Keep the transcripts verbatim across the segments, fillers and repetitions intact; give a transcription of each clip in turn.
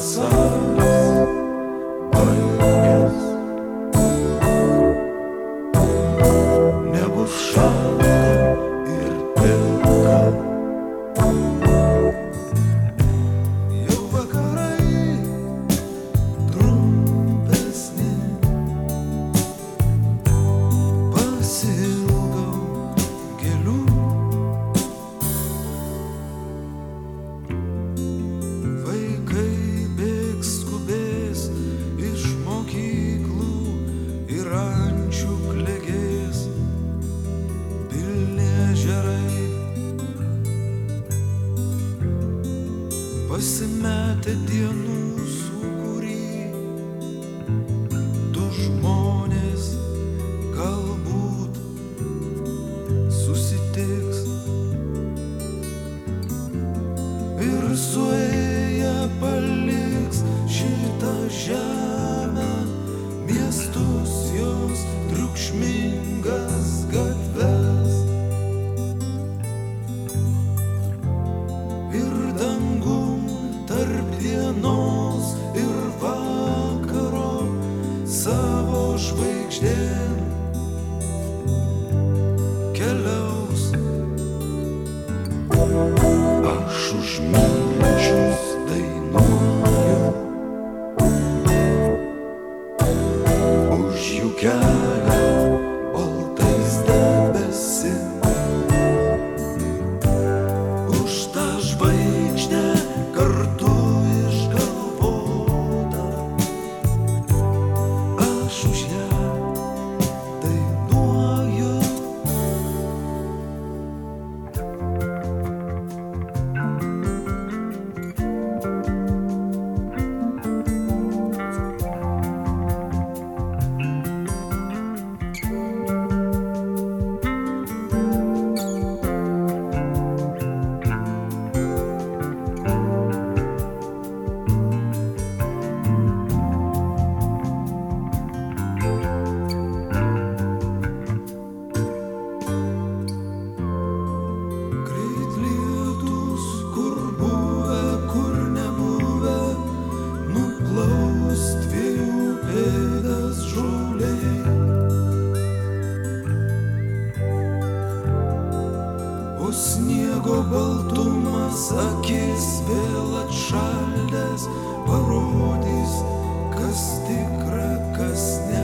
vasaras baigės, nebus šalta ir pilka. Jau vakarai trumpesni, pasiilgau gėlių. Vaikai bėgs skubės iš mokyklų ir ančių klegės pilni ežerai. Pasimetę dienų sūkury, du žmonės galbūt susitiks ir suėję paliks šitą žemę, miestus jos triukšmingas gatves ir dangum tarp dienos ir vakaro savo žvaigždėm keliaus. Aš už mylinčius dainuoju, už jų kelią baltais debesim, už tą žvaigždę kartu išgalvotą. Aš už ją dainuoju. Greit lietus, kur buvę, kur nebuvę, nuplaus dviejų pėdas žoliai. O sniego baltumas akis vėl atšaldęs parodys, kas tikra, kas ne.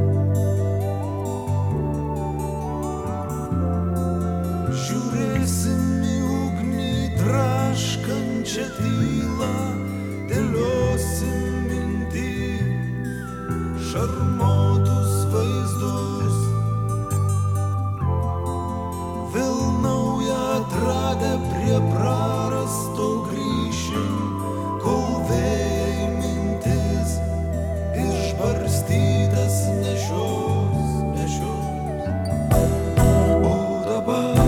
Žiūrėsim į ugnį traškančią tylą, dėliosim mintį šarmotus vaizdus. Vėl naują atradę prie prarasto grįšim, kol vėjai mintis išbarstytas nešios, nešios. O dabar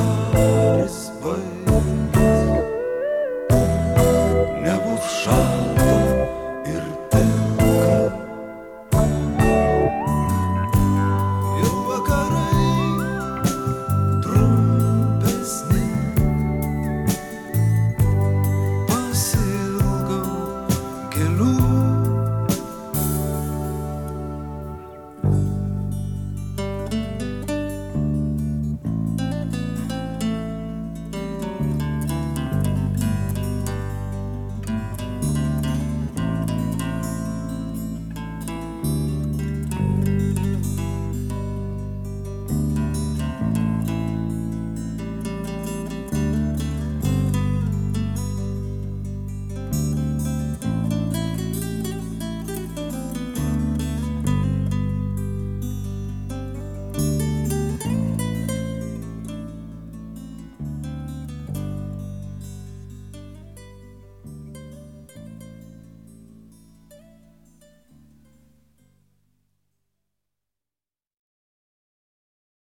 vasaris baigės, nebus šalta